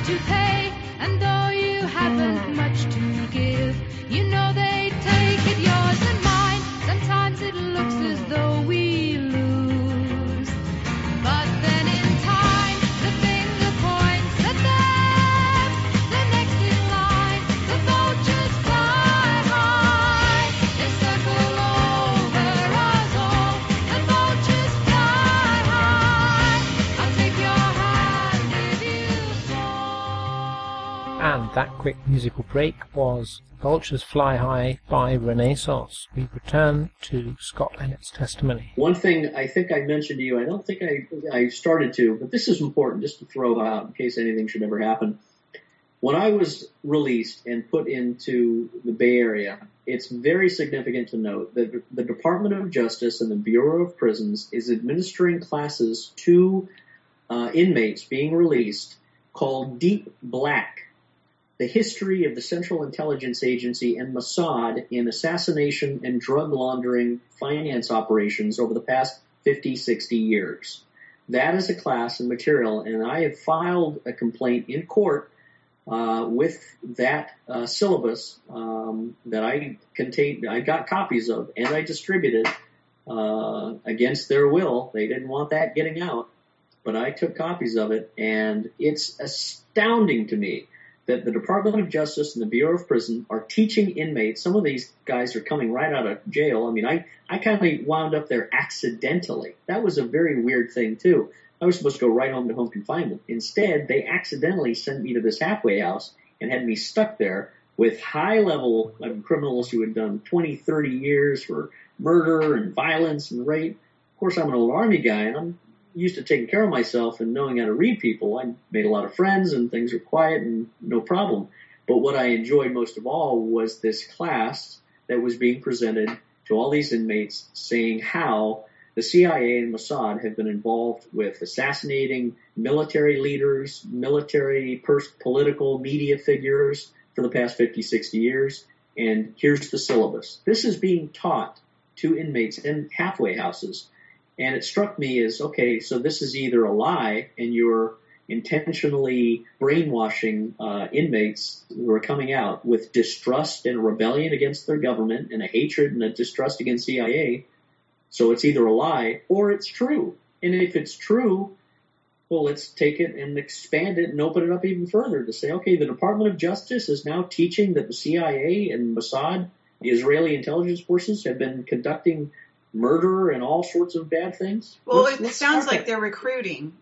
to pay, and though you haven't much to give, you know they take it, yours and mine. Sometimes it looks as though we lose, but then in time the finger points at them, the next in line, the vultures fly high, they circle over us all, the vultures fly high, I'll take your hand if you fall. And that quick musical break was Vultures Fly High by Renaissance. We return to Scott Lennett's testimony. One thing I think I mentioned to you, I don't think I started to, but this is important just to throw out in case anything should ever happen. When I was released and put into the Bay Area, it's very significant to note that the Department of Justice and the Bureau of Prisons is administering classes to inmates being released called Deep Black, the history of the Central Intelligence Agency and Mossad in assassination and drug laundering finance operations over the past 50, 60 years. That is a class and material, and I have filed a complaint in court with that syllabus that I got copies of, and I distributed against their will. They didn't want that getting out, but I took copies of it, and it's astounding to me that the Department of Justice and the Bureau of Prison are teaching inmates. Some of these guys are coming right out of jail. I mean, I kind of wound up there accidentally. That was a very weird thing, too. I was supposed to go right home to home confinement. Instead, they accidentally sent me to this halfway house and had me stuck there with high-level criminals who had done 20, 30 years for murder and violence and rape. Of course, I'm an old Army guy, and I'm used to taking care of myself and knowing how to read people. I made a lot of friends and things were quiet and no problem. But what I enjoyed most of all was this class that was being presented to all these inmates saying how the CIA and Mossad have been involved with assassinating military leaders, political media figures for the past 50, 60 years. And here's the syllabus. This is being taught to inmates in halfway houses. And it struck me as, okay, so this is either a lie and you're intentionally brainwashing inmates who are coming out with distrust and rebellion against their government and a hatred and a distrust against CIA. So it's either a lie or it's true. And if it's true, well, let's take it and expand it and open it up even further to say, okay, the Department of Justice is now teaching that the CIA and Mossad, the Israeli intelligence forces, have been conducting murder and all sorts of bad things. Well, it sounds like they're recruiting.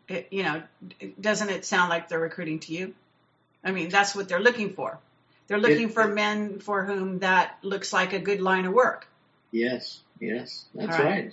Doesn't it sound like they're recruiting to you? I mean, that's what they're looking for. They're looking for men for whom that looks like a good line of work. Yes, that's right.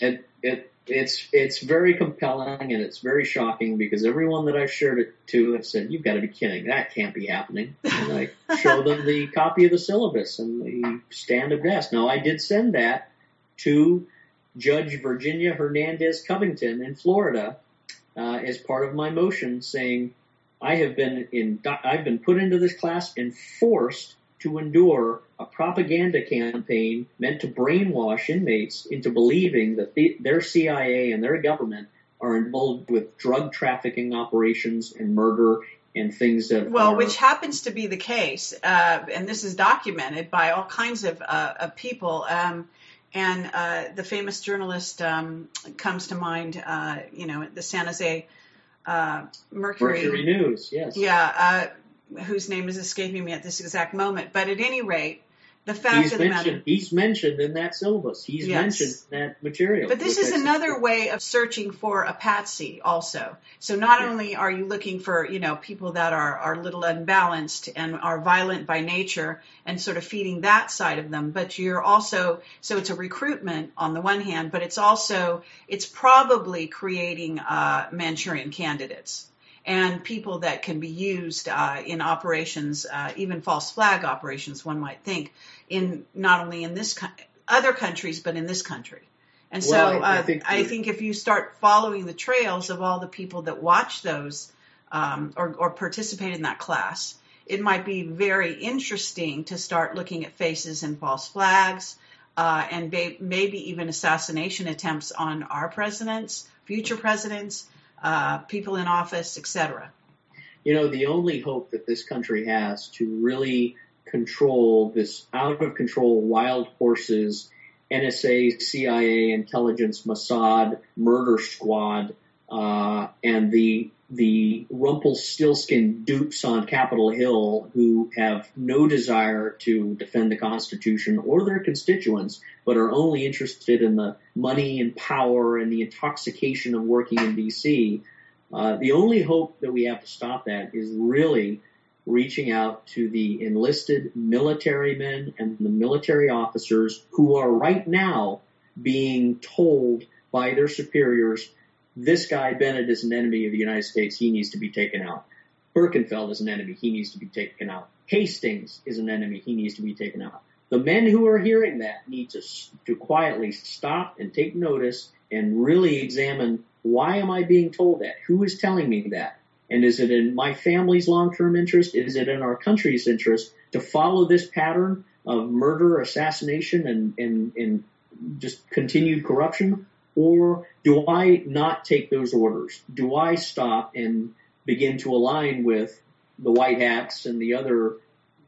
It's very compelling and it's very shocking because everyone that I've shared it to have said, you've got to be kidding. That can't be happening. And I show them the copy of the syllabus and they stand aghast. Now, I did send that to Judge Virginia Hernandez Covington in Florida as part of my motion saying I've been put into this class and forced to endure a propaganda campaign meant to brainwash inmates into believing that their CIA and their government are involved with drug trafficking operations and murder and things that which happens to be the case, and this is documented by all kinds of people. And the famous journalist comes to mind, the San Jose Mercury News, yes. Yeah, whose name is escaping me at this exact moment. But at any rate, the fact of the matter... He's mentioned in that syllabus. He's mentioned that material. But this is another way of searching for a patsy also. So not only are you looking for, people that are a little unbalanced and are violent by nature and sort of feeding that side of them, but you're also... So it's a recruitment on the one hand, but it's probably creating Manchurian candidates and people that can be used in operations, even false flag operations, one might think, in not only in other countries, but in this country. And so I think if you start following the trails of all the people that watch those or participate in that class, it might be very interesting to start looking at faces and false flags and maybe even assassination attempts on our presidents, future presidents, people in office, etc. The only hope that this country has to really control this out of control wild horses, NSA, CIA, intelligence, Mossad, murder squad, and the Rumpelstiltskin dupes on Capitol Hill who have no desire to defend the Constitution or their constituents, but are only interested in the money and power and the intoxication of working in D.C. The only hope that we have to stop that is really reaching out to the enlisted military men and the military officers who are right now being told by their superiors, this guy Bennett is an enemy of the United States. He needs to be taken out. Birkenfeld is an enemy. He needs to be taken out. Hastings is an enemy. He needs to be taken out. The men who are hearing that need to quietly stop and take notice and really examine, why am I being told that? Who is telling me that? And is it in my family's long-term interest? Is it in our country's interest to follow this pattern of murder, assassination, and just continued corruption? Or do I not take those orders? Do I stop and begin to align with the white hats and the other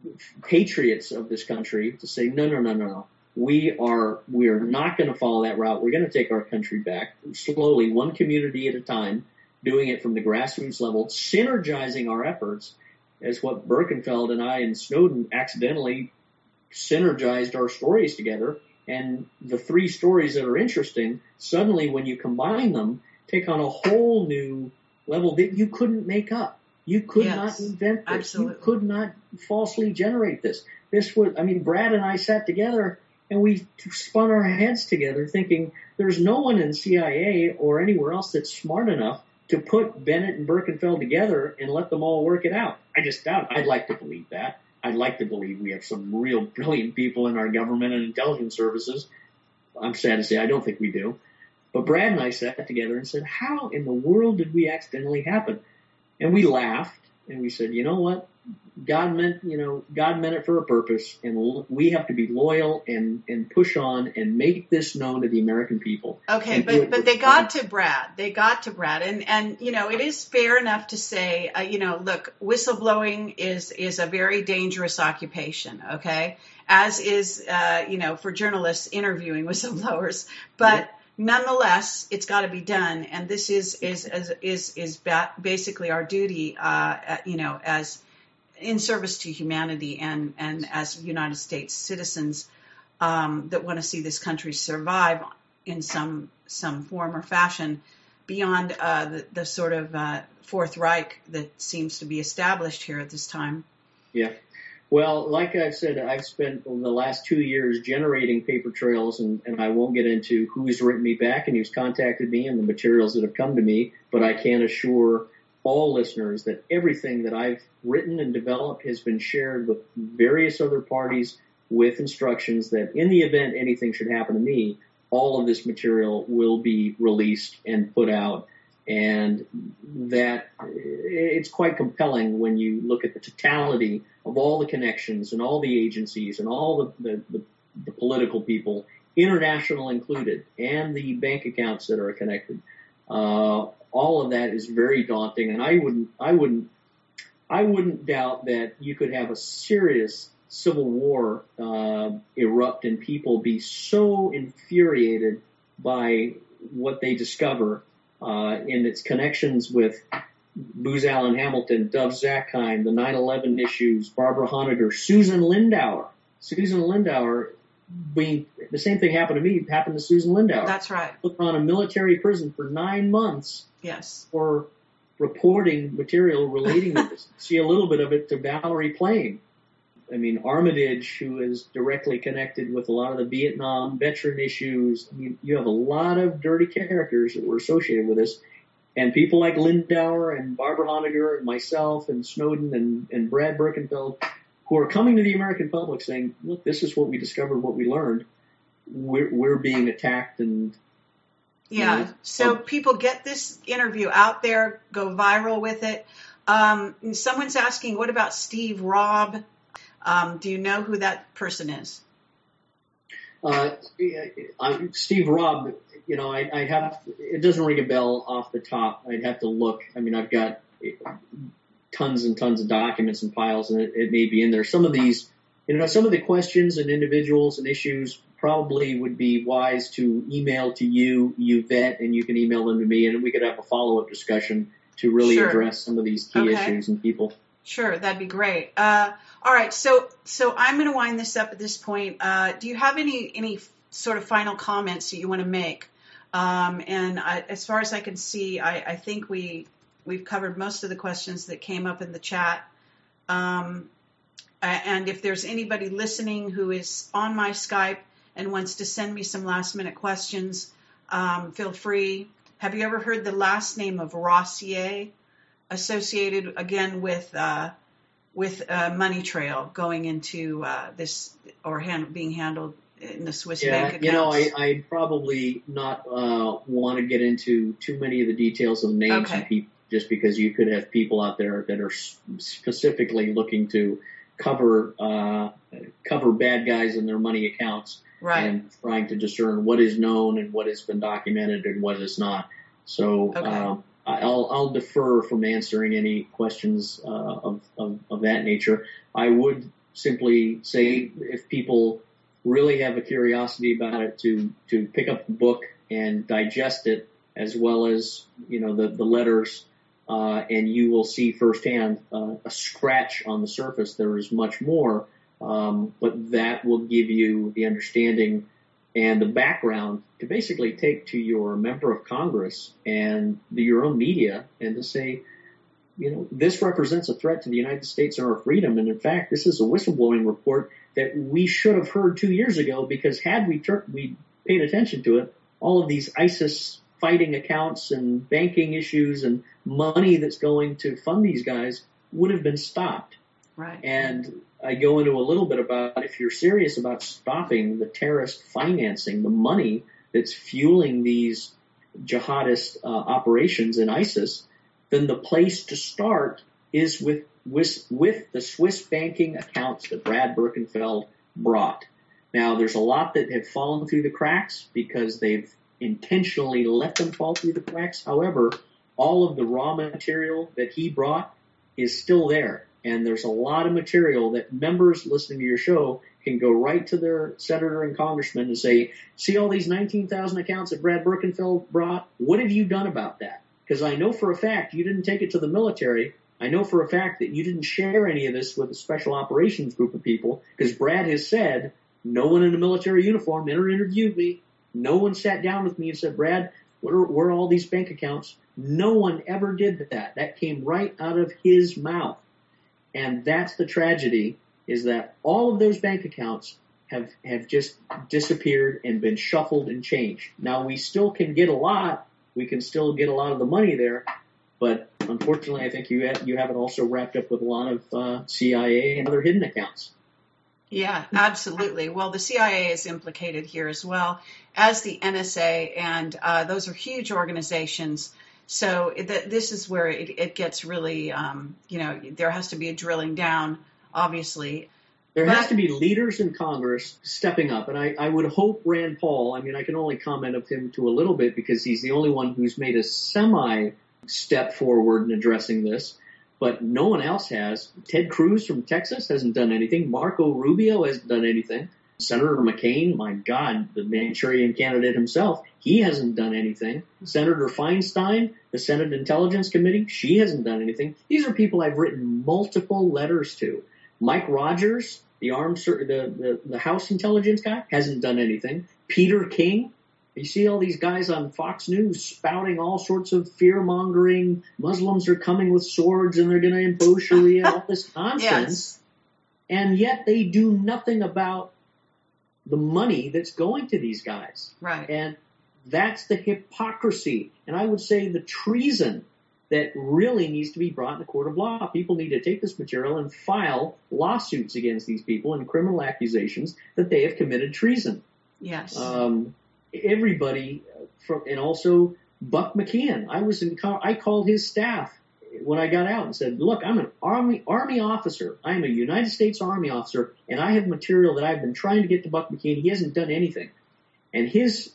patriots of this country to say, no. We are not going to follow that route. We're going to take our country back slowly, one community at a time, doing it from the grassroots level, synergizing our efforts, as what Birkenfeld and I and Snowden accidentally synergized our stories together. And the three stories that are interesting, suddenly when you combine them, take on a whole new level that you couldn't make up. You could not invent this. Absolutely. You could not falsely generate this. Brad and I sat together and we spun our heads together thinking there's no one in CIA or anywhere else that's smart enough to put Bennett and Birkenfeld together and let them all work it out. I just doubt it. I'd like to believe that. I'd like to believe we have some real brilliant people in our government and intelligence services. I'm sad to say I don't think we do. But Brad and I sat together and said, how in the world did we accidentally happen? And we laughed and we said, you know what? God meant it for a purpose, and we have to be loyal and push on and make this known to the American people. Okay, but they got to Brad. And it is fair enough to say, look, whistleblowing is a very dangerous occupation, okay? As is, for journalists interviewing whistleblowers. But nonetheless, it's got to be done, and this is basically our duty, as in service to humanity and as United States citizens that want to see this country survive in some form or fashion beyond the sort of Fourth Reich that seems to be established here at this time. Yeah. Well, like I've said, I've spent the last 2 years generating paper trails, and I won't get into who's written me back and who's contacted me and the materials that have come to me, but I can assure all listeners that everything that I've written and developed has been shared with various other parties with instructions that in the event anything should happen to me, all of this material will be released and put out. And that it's quite compelling when you look at the totality of all the connections and all the agencies and all the political people, international included, and the bank accounts that are connected. All of that is very daunting, and I wouldn't doubt that you could have a serious civil war erupt and people be so infuriated by what they discover in its connections with Booz Allen Hamilton, Dov Zakheim, the 9/11 issues, Barbara Honegger, Susan Lindauer. The same thing happened to me, happened to Susan Lindauer. That's right. Put on a military prison for 9 months. Yes. For reporting material relating to this. See a little bit of it to Valerie Plame. Armitage, who is directly connected with a lot of the Vietnam veteran issues. You have a lot of dirty characters that were associated with this. And people like Lindauer and Barbara Honegger and myself and Snowden and Brad Birkenfeld, who are coming to the American public saying, look, this is what we discovered, what we learned. We're being attacked and... Yeah, so people get this interview out there, go viral with it. Someone's asking, what about Steve Robb? Do you know who that person is? Steve Robb, it doesn't ring a bell off the top. I'd have to look. I've got tons and tons of documents and files, and it may be in there. Some of these, some of the questions and individuals and issues probably would be wise to email to you vet, and you can email them to me, and we could have a follow-up discussion to really Sure. address some of these key issues and people. Sure, that'd be great. All right, so I'm going to wind this up at this point. Do you have any sort of final comments that you want to make? As far as I can see, I think we've covered most of the questions that came up in the chat. And if there's anybody listening who is on my Skype and wants to send me some last-minute questions, feel free. Have you ever heard the last name of Rossier, associated again with Money Trail going into this or being handled in the Swiss bank accounts? I probably not want to get into too many of the details of names of people, just because you could have people out there that are specifically looking to cover bad guys in their money accounts, right, and trying to discern what is known and what has been documented and what is not. So I'll defer from answering any questions of that nature. I would simply say, if people really have a curiosity about it, to pick up the book and digest it, as well as the letters, and you will see firsthand a scratch on the surface. There is much more, but that will give you the understanding and the background to basically take to your member of Congress and your own media and to say, this represents a threat to the United States and our freedom. And in fact, this is a whistleblowing report that we should have heard 2 years ago, because had we paid attention to it, all of these ISIS fighting accounts and banking issues and money that's going to fund these guys would have been stopped. Right. And I go into a little bit about, if you're serious about stopping the terrorist financing, the money that's fueling these jihadist operations in ISIS, then the place to start is with the Swiss banking accounts that Brad Birkenfeld brought. Now, there's a lot that have fallen through the cracks because they've intentionally let them fall through the cracks. However, all of the raw material that he brought is still there. And there's a lot of material that members listening to your show can go right to their senator and congressman and say, see all these 19,000 accounts that Brad Birkenfeld brought? What have you done about that? Because I know for a fact you didn't take it to the military. I know for a fact that you didn't share any of this with a special operations group of people, because Brad has said no one in a military uniform ever interviewed me. No one sat down with me and said, Brad, where are all these bank accounts? No one ever did that. That came right out of his mouth. And that's the tragedy, is that all of those bank accounts have just disappeared and been shuffled and changed. Now, we still can get a lot. We can still get a lot of the money there. But unfortunately, I think you have it also wrapped up with a lot of CIA and other hidden accounts. Yeah, absolutely. Well, the CIA is implicated here as well as the NSA, and those are huge organizations. So this is where it gets really, there has to be a drilling down, obviously. There has to be leaders in Congress stepping up. And I would hope Rand Paul, I can only comment of him to a little bit because he's the only one who's made a semi-step forward in addressing this. But no one else has. Ted Cruz from Texas hasn't done anything. Marco Rubio hasn't done anything. Senator McCain, my God, the Manchurian candidate himself, he hasn't done anything. Senator Feinstein, the Senate Intelligence Committee, she hasn't done anything. These are people I've written multiple letters to. Mike Rogers, the House Intelligence guy, hasn't done anything. Peter King, you see all these guys on Fox News spouting all sorts of fear-mongering, Muslims are coming with swords and they're going to impose Sharia, all this nonsense. Yes. And yet they do nothing about the money that's going to these guys. Right. And that's the hypocrisy. And I would say the treason that really needs to be brought in the court of law. People need to take this material and file lawsuits against these people and criminal accusations that they have committed treason. Yes. Everybody, and also Buck McKeon. I called his staff when I got out and said, look, I'm an Army officer. I'm a United States Army officer, and I have material that I've been trying to get to Buck McKeon. He hasn't done anything. And his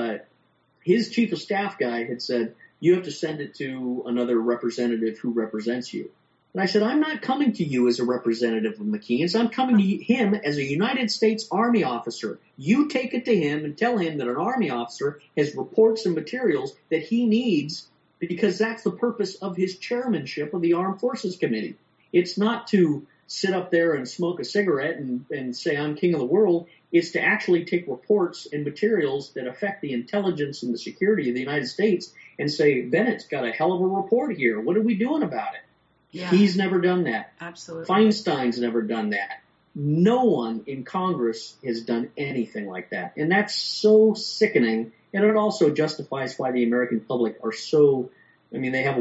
chief of staff guy had said, you have to send it to another representative who represents you. And I said, I'm not coming to you as a representative of McKean's. I'm coming to him as a United States Army officer. You take it to him and tell him that an Army officer has reports and materials that he needs, because that's the purpose of his chairmanship of the Armed Forces Committee. It's not to sit up there and smoke a cigarette and say I'm king of the world. It's to actually take reports and materials that affect the intelligence and the security of the United States and say, Bennett's got a hell of a report here. What are we doing about it? Yeah. He's never done that. Absolutely. Feinstein's never done that. No one in Congress has done anything like that. And that's so sickening. And it also justifies why the American public are so, I mean, they have a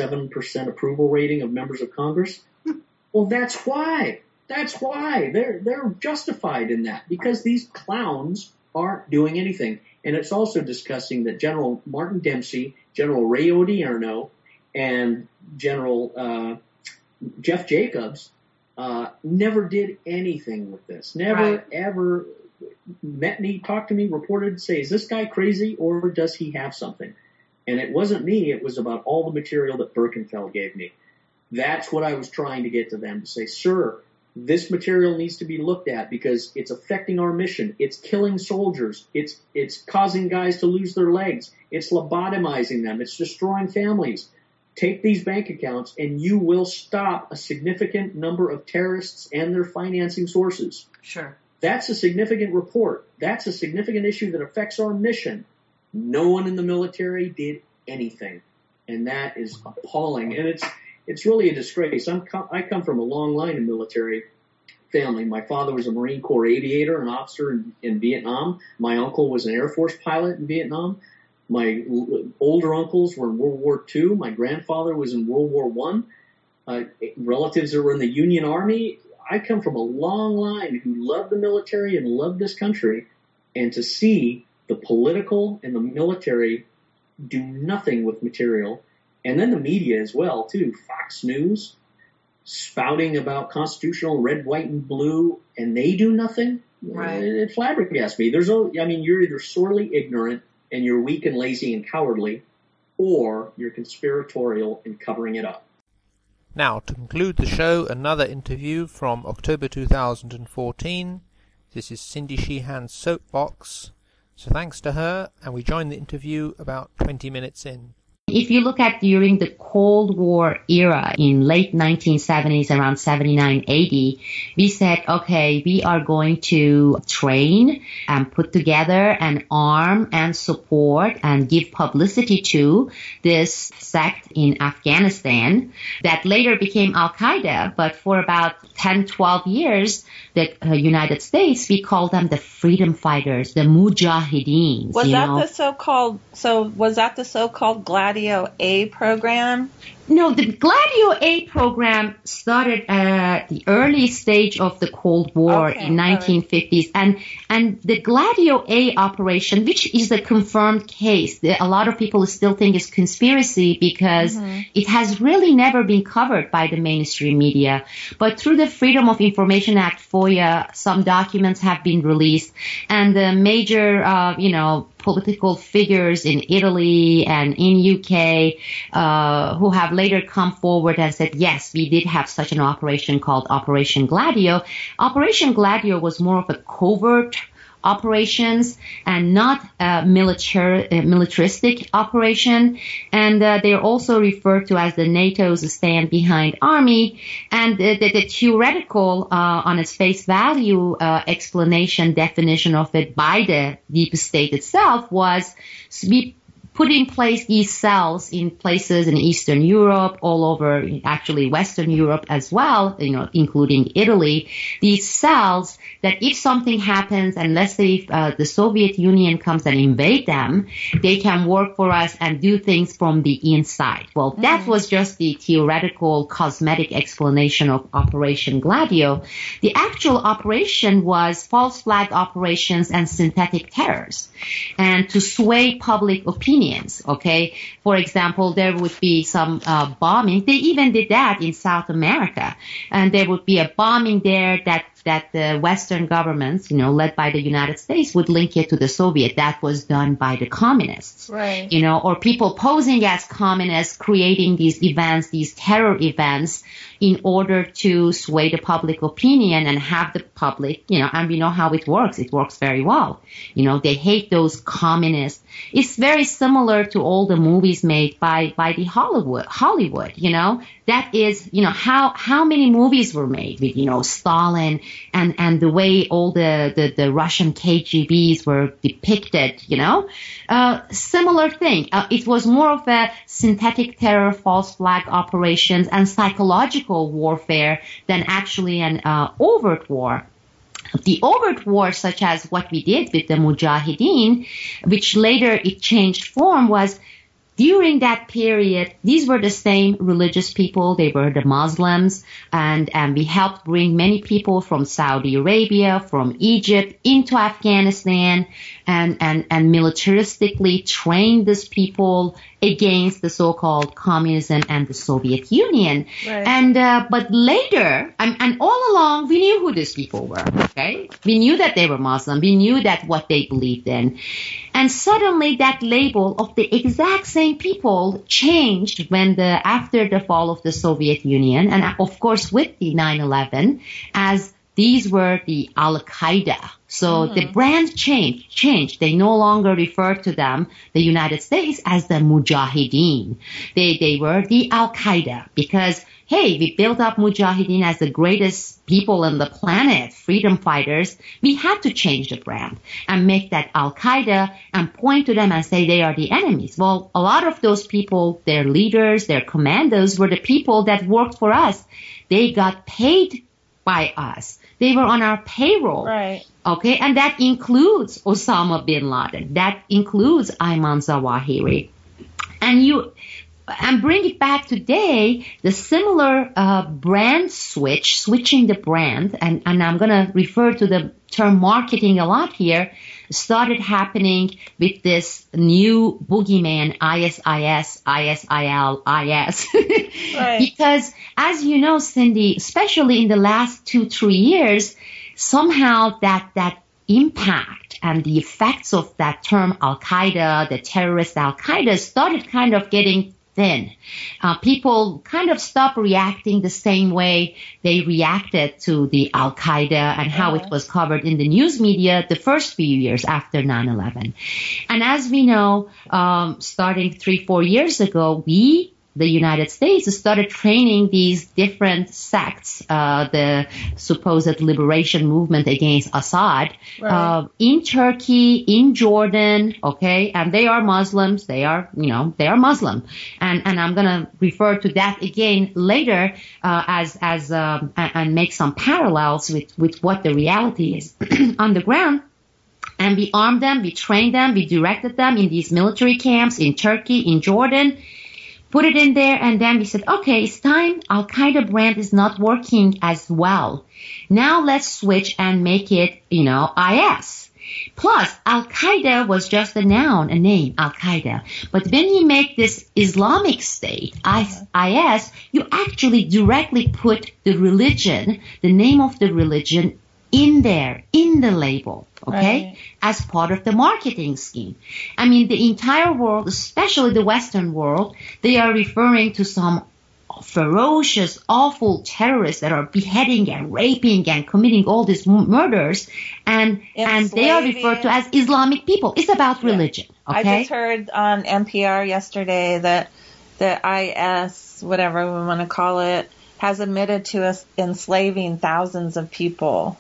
7% approval rating of members of Congress? Well, that's why. That's why. They're justified in that, because these clowns aren't doing anything. And it's also disgusting that General Martin Dempsey, General Ray Odierno, and General Jeff Jacobs never did anything with this. Never, ever met me, talked to me, reported, say, is this guy crazy or does he have something? And it wasn't me. It was about all the material that Birkenfeld gave me. That's what I was trying to get to them, to say, sir, this material needs to be looked at because it's affecting our mission. It's killing soldiers. It's causing guys to lose their legs. It's lobotomizing them. It's destroying families. Take these bank accounts and you will stop a significant number of terrorists and their financing sources. Sure. That's a significant report. That's a significant issue that affects our mission. No one in the military did anything. And that is appalling. And it's really a disgrace. I come from a long line of military family. My father was a Marine Corps aviator, an officer in Vietnam. My uncle was an Air Force pilot in Vietnam. My older uncles were in World War II. My grandfather was in World War I. Relatives that were in the Union Army. I come from a long line who loved the military and loved this country. And to see the political and the military do nothing with material, and then the media as well, too. Fox News spouting about constitutional red, white, and blue, and they do nothing. Right. It flabbergasts me. You're either sorely ignorant and you're weak and lazy and cowardly, or you're conspiratorial and covering it up. Now, to conclude the show, another interview from October 2014. This is Cindy Sheehan's Soapbox. So thanks to her, and we joined the interview about 20 minutes in. If you look at during the Cold War era in late 1970s, around 79, 80, we said, okay, we are going to train and put together and arm and support and give publicity to this sect in Afghanistan that later became Al-Qaeda. But for about 10, 12 years, the United States, we called them the freedom fighters, the Mujahideen. Was that the so-called Gladio A program? No, the Gladio A program started at the early stage of the Cold War in 1950s. Right. And the Gladio A operation, which is a confirmed case, a lot of people still think is conspiracy because it has really never been covered by the mainstream media. But through the Freedom of Information Act, FOIA, some documents have been released. And the major, political figures in Italy and in UK who have later come forward and said, yes, we did have such an operation called Operation Gladio. Operation Gladio was more of a covert operations and not a militaristic operation. And they're also referred to as the NATO's stand behind army. And the theoretical, on its face value, explanation, definition of it by the deep state itself was we put in place these cells in places in Eastern Europe, all over actually Western Europe as well, including Italy, these cells that if something happens and let's say the Soviet Union comes and invade them, they can work for us and do things from the inside. Well, that was just the theoretical cosmetic explanation of Operation Gladio. The actual operation was false flag operations and synthetic terrors, and to sway public opinion Unions, okay? For example, there would be some bombing. They even did that in South America. And there would be a bombing there that the Western governments, led by the United States, would link it to the Soviet. That was done by the communists. Right. Or people posing as communists, creating these events, these terror events, in order to sway the public opinion and have the public, and we know how it works. It works very well. They hate those communists. It's very similar to all the movies made by the Hollywood, that is, how many movies were made with, Stalin and the way all the Russian KGBs were depicted, similar thing. It was more of a synthetic terror, false flag operations and psychological warfare than actually an overt war. The overt war, such as what we did with the Mujahideen, which later it changed form, was during that period, these were the same religious people. They were the Muslims, and we helped bring many people from Saudi Arabia, from Egypt into Afghanistan, and militaristically trained these people against the so-called communism and the Soviet Union. Right. But later, and all along, we knew who these people were, okay? We knew that they were Muslim. We knew that what they believed in. And suddenly that label of the exact same people changed after the fall of the Soviet Union, and of course with the 9/11, as these were the Al-Qaeda. So the brand changed. They no longer refer to them, the United States, as the Mujahideen. They were the Al-Qaeda because, hey, we built up Mujahideen as the greatest people on the planet, freedom fighters. We had to change the brand and make that Al-Qaeda and point to them and say they are the enemies. Well, a lot of those people, their leaders, their commandos, were the people that worked for us. They got paid by us. They were on our payroll. Right. Okay, and that includes Osama bin Laden. That includes Ayman Zawahiri. And bring it back today, the similar brand switching the brand, and I'm going to refer to the term marketing a lot here, started happening with this new boogeyman, ISIS, ISIL, IS. Right. Because, as you know, Cindy, especially in the last 2-3 years, somehow that impact and the effects of that term Al-Qaeda, the terrorist Al-Qaeda, started kind of getting thin. People kind of stopped reacting the same way they reacted to the Al-Qaeda and how it was covered in the news media the first few years after 9/11. And as we know, starting 3-4 years ago, the United States started training these different sects, the supposed liberation movement against Assad, right. In Turkey, in Jordan, okay, and they are Muslims, they are Muslim. And I'm gonna refer to that again later, and make some parallels with what the reality is on the ground. And we armed them, we trained them, we directed them in these military camps in Turkey, in Jordan, put it in there, and then we said, okay, it's time. Al-Qaeda brand is not working as well. Now let's switch and make it, IS. Plus, Al-Qaeda was just a name, Al-Qaeda. But when you make this Islamic State, IS, you actually directly put the religion, the name of the religion, in there, in the label, okay, right. As part of the marketing scheme. I mean, the entire world, especially the Western world, they are referring to some ferocious, awful terrorists that are beheading and raping and committing all these murders, and they are referred to as Islamic people. It's about religion, okay? I just heard on NPR yesterday that the IS, whatever we want to call it, has admitted to enslaving thousands of people.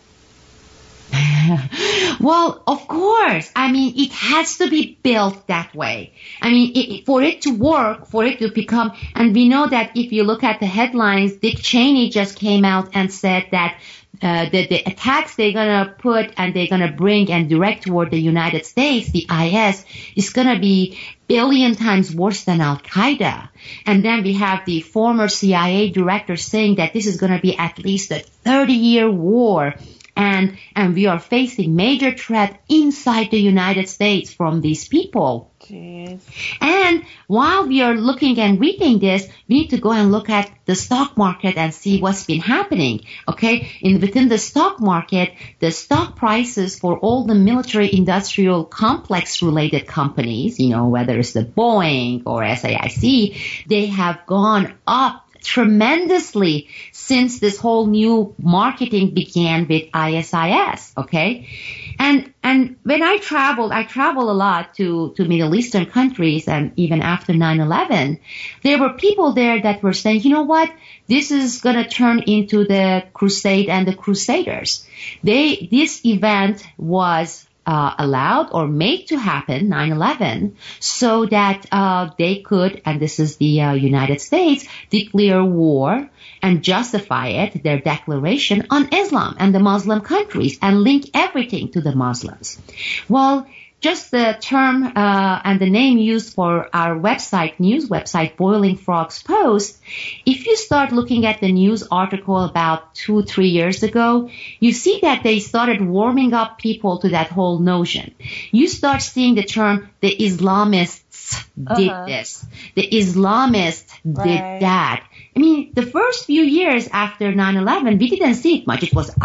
Well, of course. I mean, it has to be built that way. I mean, for it to work, for it to become, and we know that if you look at the headlines, Dick Cheney just came out and said that the attacks they're going to put and they're going to bring and direct toward the United States, the IS, is going to be billion times worse than Al-Qaeda. And then we have the former CIA director saying that this is going to be at least a 30-year war And we are facing major threat inside the United States from these people. Jeez. And while we are looking and reading this, we need to go and look at the stock market and see what's been happening. Okay, within the stock market, the stock prices for all the military-industrial complex-related companies, whether it's the Boeing or SAIC, they have gone up tremendously since this whole new marketing began with ISIS, okay? And when I travel a lot to Middle Eastern countries, and even after 9/11, there were people there that were saying, you know what, this is going to turn into the Crusade and the Crusaders. This event was allowed or made to happen, 9/11, so that they could, and this is the United States, declare war and justify it, their declaration, on Islam and the Muslim countries and link everything to the Muslims. Well, just the term and the name used for our news website, Boiling Frogs Post, if you start looking at the news article about 2-3 years ago, you see that they started warming up people to that whole notion. You start seeing the term, the Islamists did this, the Islamists did that. I mean, the first few years after 9/11, we didn't see it much. It was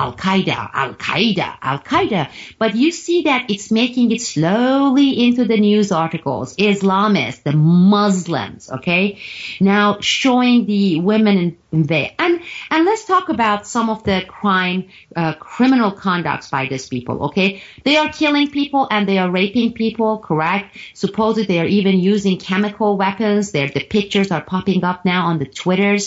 Al-Qaeda. But you see that it's making it slowly into the news articles. Islamists, the Muslims, okay? Now showing the women in veil. And let's talk about some of the criminal conducts by these people, okay? They are killing people and they are raping people, correct? Supposedly they are even using chemical weapons. The pictures are popping up now on the Twitters.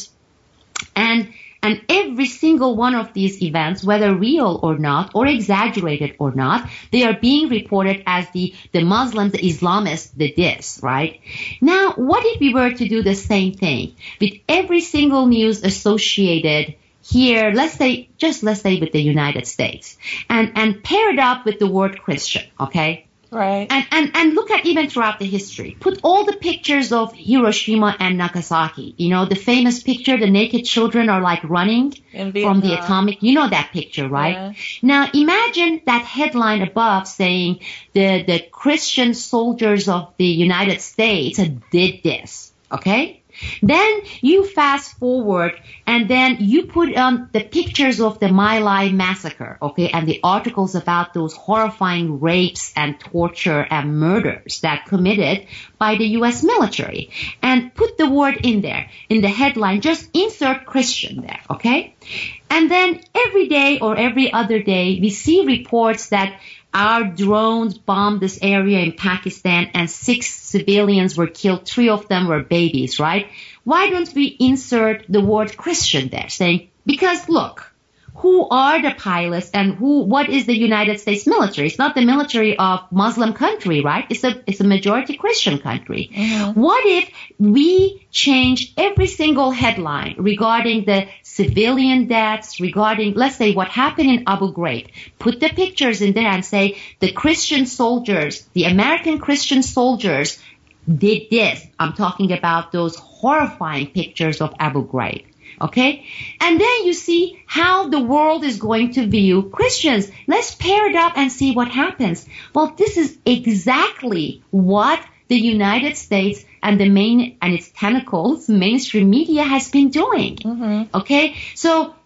And every single one of these events, whether real or not, or exaggerated or not, they are being reported as the Muslims, the Islamists did this, right? Now, what if we were to do the same thing with every single news associated here, let's say with the United States, and pair it up with the word Christian, okay? Right. And look at even throughout the history. Put all the pictures of Hiroshima and Nagasaki. The famous picture, the naked children are like running from the atomic. You know that picture, right? Yeah. Now imagine that headline above saying the Christian soldiers of the United States did this, okay? Then you fast forward and then you put on the pictures of the My Lai massacre, okay, and the articles about those horrifying rapes and torture and murders that committed by the U.S. military, and put the word in there. In the headline, just insert Christian there, okay? And then every day or every other day, we see reports that our drones bombed this area in Pakistan and 6 civilians were killed. 3 of them were babies, right? Why don't we insert the word Christian there, saying, because look, who are the pilots and what is the United States military? It's not the military of Muslim country, right? It's a majority Christian country. Mm-hmm. What if we change every single headline regarding the civilian deaths, regarding, let's say, what happened in Abu Ghraib, put the pictures in there and say the Christian soldiers, the American Christian soldiers did this. I'm talking about those horrifying pictures of Abu Ghraib. Okay? And then you see how the world is going to view Christians. Let's pair it up and see what happens. Well, this is exactly what the United States and its tentacles, mainstream media, has been doing. Mm-hmm. Okay? So,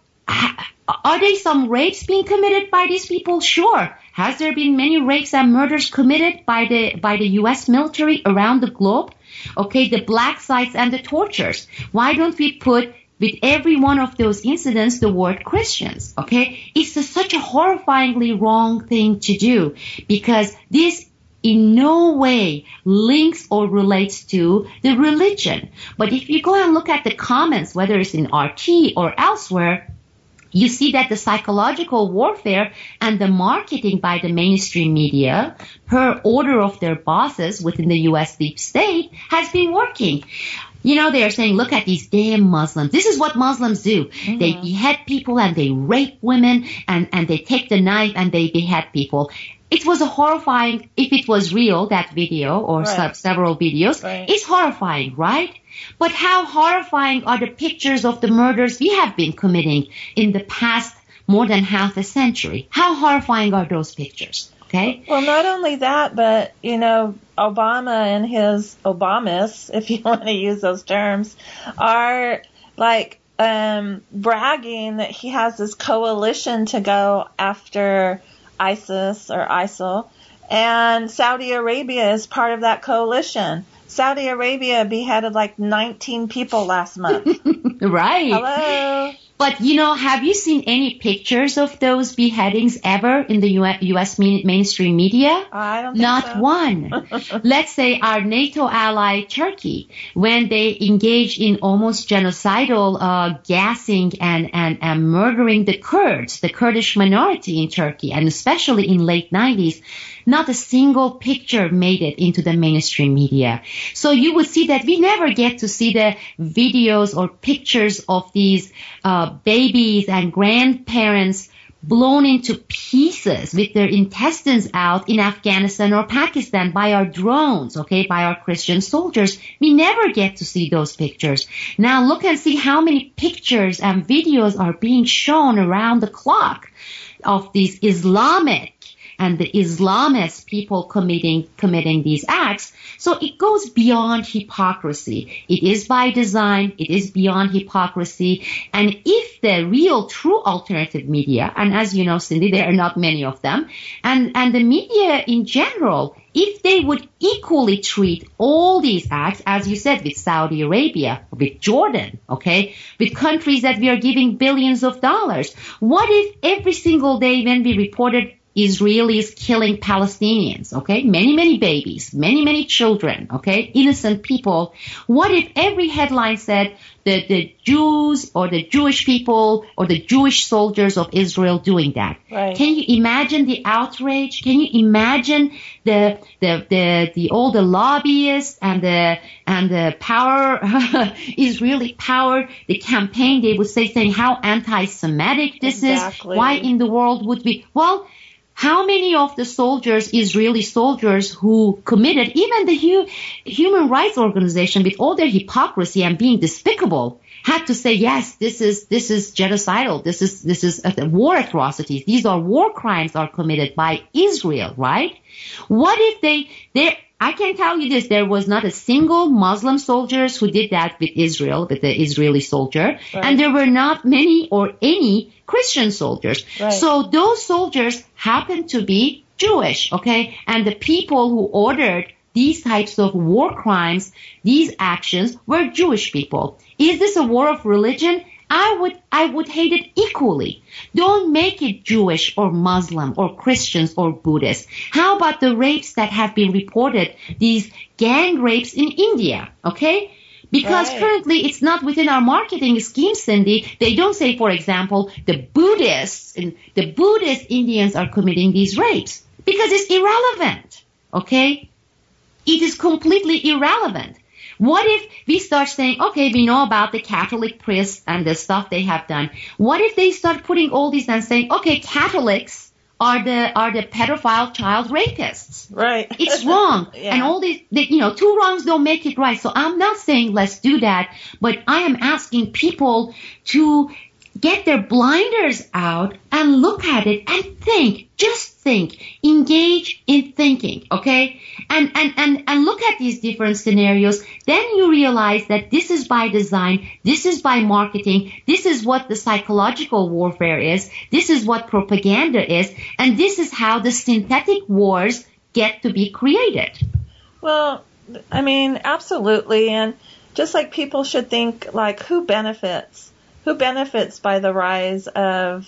are there some rapes being committed by these people? Sure. Has there been many rapes and murders committed by the U.S. military around the globe? Okay, the black sites and the tortures. Why don't we put with every one of those incidents the word Christians, okay? It's such a horrifyingly wrong thing to do, because this in no way links or relates to the religion. But if you go and look at the comments, whether it's in RT or elsewhere, you see that the psychological warfare and the marketing by the mainstream media, per order of their bosses within the U.S. deep state, has been working. They are saying, look at these damn Muslims. This is what Muslims do. Mm-hmm. They behead people and they rape women and they take the knife and they behead people. It was a horrifying, if it was real, that video or several videos, it's horrifying, right? But how horrifying are the pictures of the murders we have been committing in the past more than half a century. How horrifying are those pictures? Okay. Well, not only that, but, Obama and his Obamas, if you want to use those terms, are like bragging that he has this coalition to go after ISIS or ISIL, and Saudi Arabia is part of that coalition. Saudi Arabia beheaded like 19 people last month. Right. Hello. But, have you seen any pictures of those beheadings ever in the U.S. mainstream media? I don't think Not so. one. Let's say our NATO ally, Turkey, when they engaged in almost genocidal gassing and murdering the Kurds, the Kurdish minority in Turkey, and especially in late 90s, not a single picture made it into the mainstream media. So you would see that we never get to see the videos or pictures of these babies and grandparents blown into pieces with their intestines out in Afghanistan or Pakistan by our drones, okay, by our Christian soldiers. We never get to see those pictures. Now look and see how many pictures and videos are being shown around the clock of these Islamic and the Islamist people committing these acts. So it goes beyond hypocrisy. It is by design. It is beyond hypocrisy. And if the real, true alternative media, and as you know, Cindy, there are not many of them, and the media in general, if they would equally treat all these acts, as you said, with Saudi Arabia, with Jordan, okay, with countries that we are giving billions of dollars, what if every single day when we reported Israelis killing Palestinians, okay? Many, many babies, many, many children, okay? Innocent people. What if every headline said the Jews or the Jewish people or the Jewish soldiers of Israel doing that? Right. Can you imagine the outrage? Can you imagine all the lobbyists and the power, Israeli power, the campaign, they would say saying how anti-Semitic this Exactly. is? Why in the world would we? Well, how many of the soldiers, Israeli soldiers who committed, even the human rights organization with all their hypocrisy and being despicable, had to say, yes, this is genocidal. This is war atrocities. These are war crimes are committed by Israel, right? What if I can tell you this, there was not a single Muslim soldiers who did that with Israel, with the Israeli soldier, right. And there were not many or any Christian soldiers. Right. So those soldiers happened to be Jewish, okay? And the people who ordered these types of war crimes, these actions, were Jewish people. Is this a war of religion? I would hate it equally. Don't make it Jewish or Muslim or Christians or Buddhists. How about the rapes that have been reported, these gang rapes in India, okay? Because Right. currently it's not within our marketing scheme, Cindy. They don't say, for example, the Buddhist Indians are committing these rapes because it's irrelevant, okay? It is completely irrelevant. What if we start saying, okay, we know about the Catholic priests and the stuff they have done. What if they start putting all these and saying, okay, Catholics are the pedophile child rapists. Right. It's wrong. Yeah. And all these, two wrongs don't make it right. So I'm not saying let's do that, but I am asking people to get their blinders out and look at it and think, just think, engage in thinking, okay? And look at these different scenarios. Then you realize that this is by design, this is by marketing, this is what the psychological warfare is, this is what propaganda is, and this is how the synthetic wars get to be created. Well, I mean, absolutely. And just like people should think, like, who benefits? Who benefits by the rise of,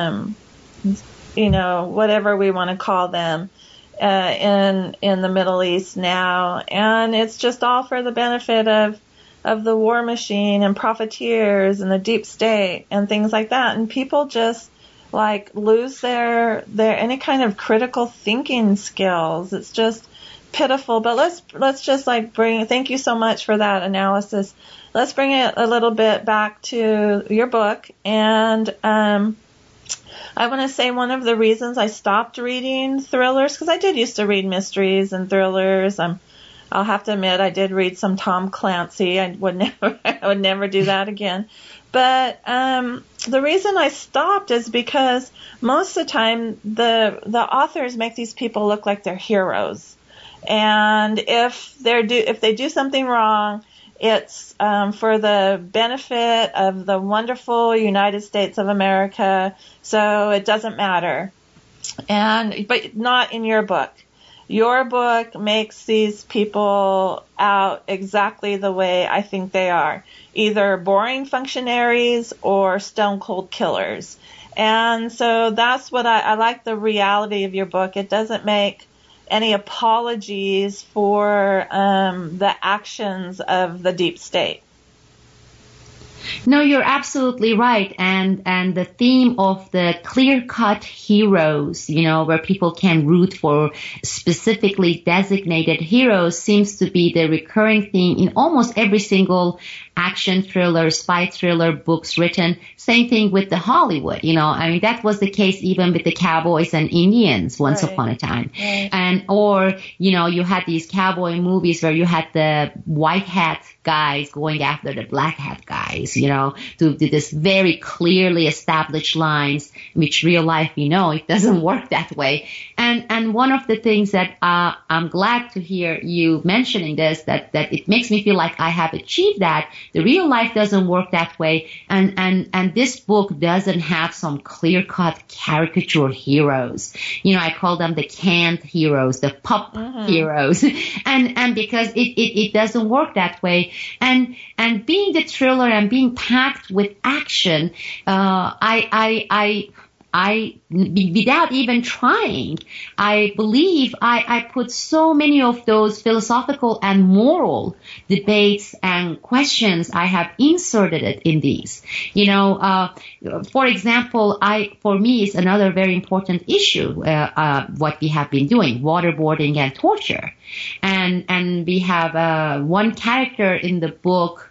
whatever we want to call them, in the Middle East now? And it's just all for the benefit of the war machine and profiteers and the deep state and things like that. And people just like lose their any kind of critical thinking skills. It's just pitiful. But let's just like thank you so much for that analysis. Let's bring it a little bit back to your book. And I want to say one of the reasons I stopped reading thrillers, because I did used to read mysteries and thrillers. I'll have to admit I did read some Tom Clancy. I would never do that again. But the reason I stopped is because most of the time the authors make these people look like they're heroes, and if they do something wrong, it's for the benefit of the wonderful United States of America, so it doesn't matter. But not in your book. Your book makes these people out exactly the way I think they are, either boring functionaries or stone cold killers. And so that's what I like, the reality of your book. It doesn't make any apologies for the actions of the deep state. No, you're absolutely right. And the theme of the clear-cut heroes, where people can root for specifically designated heroes, seems to be the recurring theme in almost every single action thriller, spy thriller books written. Same thing with the Hollywood, that was the case even with the cowboys and Indians once upon a time. Right. Or you had these cowboy movies where you had the white hat guys going after the black hat guys, to this very clearly established lines, which real life, it doesn't work that way. And one of the things that I'm glad to hear you mentioning this, that it makes me feel like I have achieved that. The real life doesn't work that way. And this book doesn't have some clear-cut caricature heroes. I call them the canned heroes, the pop heroes. And because it doesn't work that way. And being the thriller and being packed with action, I without even trying, I believe I put so many of those philosophical and moral debates and questions, I have inserted it in these. For example, for me, it's another very important issue, what we have been doing, waterboarding and torture. And we have one character in the book,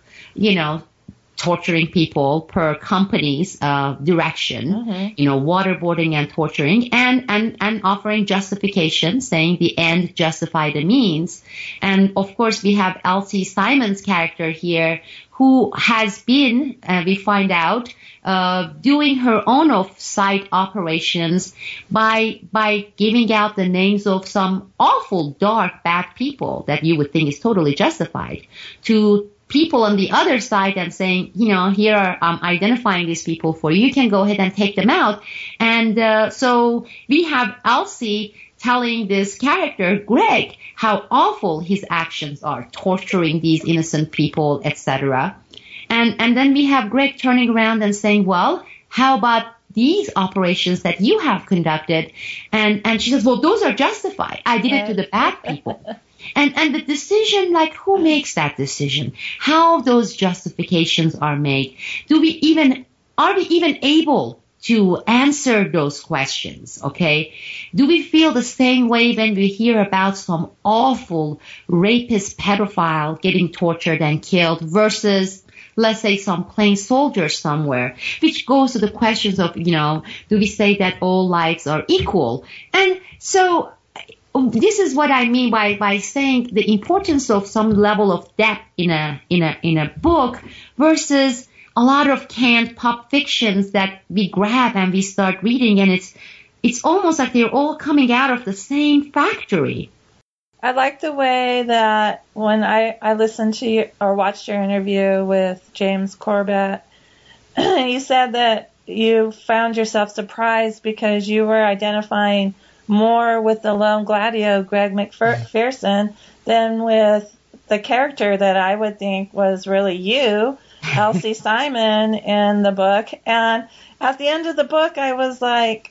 torturing people per company's direction, waterboarding and torturing, and offering justification, saying the end justify the means. And of course, we have Elsie Simon's character here, who has been, we find out, doing her own off-site operations by giving out the names of some awful, dark, bad people that you would think is totally justified to people on the other side and saying, here are identifying these people for you. You can go ahead and take them out. And so we have Elsie telling this character, Greg, how awful his actions are, torturing these innocent people, etc. And then we have Greg turning around and saying, well, how about these operations that you have conducted? And she says, well, those are justified. I did it to the bad people. And the decision, like, who makes that decision? How those justifications are made? Are we even able to answer those questions? Okay. Do we feel the same way when we hear about some awful rapist pedophile getting tortured and killed versus, let's say, some plain soldier somewhere, which goes to the questions of, do we say that all lives are equal? And so this is what I mean by saying the importance of some level of depth in a book versus a lot of canned pop fictions that we grab and we start reading, and it's almost like they're all coming out of the same factory. I like the way that when I listened to you or watched your interview with James Corbett, you said that you found yourself surprised because you were identifying more with the lone gladio, Greg McPherson, than with the character that I would think was really you, Elsie Simon, in the book. And at the end of the book, I was like,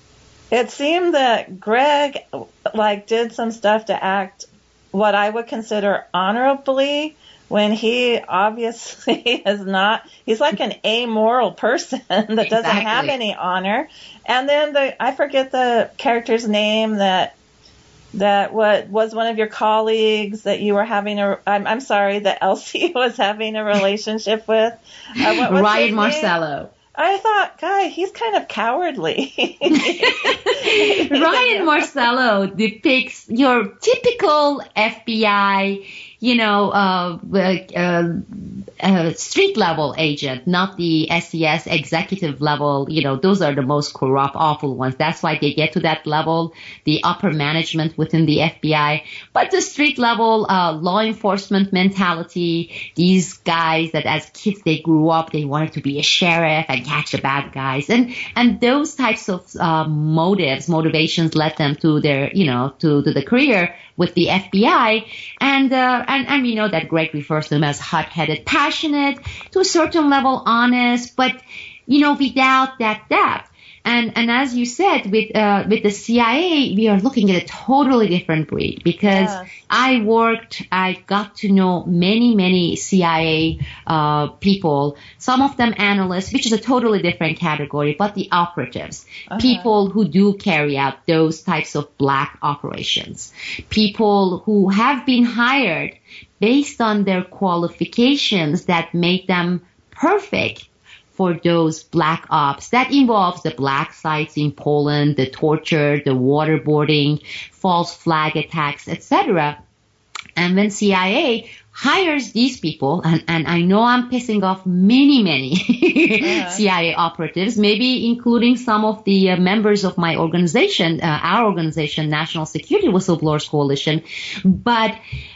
it seemed that Greg did some stuff to act what I would consider honorably, when he obviously is not. He's like an amoral person that doesn't have any honor. And then I forget the character's name that what was one of your colleagues that you were having that Elsie was having a relationship with. Ryan Marcello. I thought, guy, he's kind of cowardly. Ryan Marcello depicts your typical FBI, street level agent, not the SES executive level. Those are the most corrupt, awful ones. That's why they get to that level, the upper management within the FBI. But the street level law enforcement mentality, these guys that as kids they grew up, they wanted to be a sheriff and catch the bad guys, and those types of motivations led them to their to the career with the FBI, and we know that Greg refers to them as hot-headed, passionate, to a certain level honest, but without that depth. And as you said, with the CIA, we are looking at a totally different breed, because I got to know many CIA people, some of them analysts, which is a totally different category, but the operatives, people who do carry out those types of black operations, people who have been hired based on their qualifications that make them perfect for those black ops. That involves the black sites in Poland, the torture, the waterboarding, false flag attacks, etc. And when CIA hires these people, and I know I'm pissing off many CIA operatives, maybe including some of the members of my organization, our organization, National Security Whistleblowers Coalition. But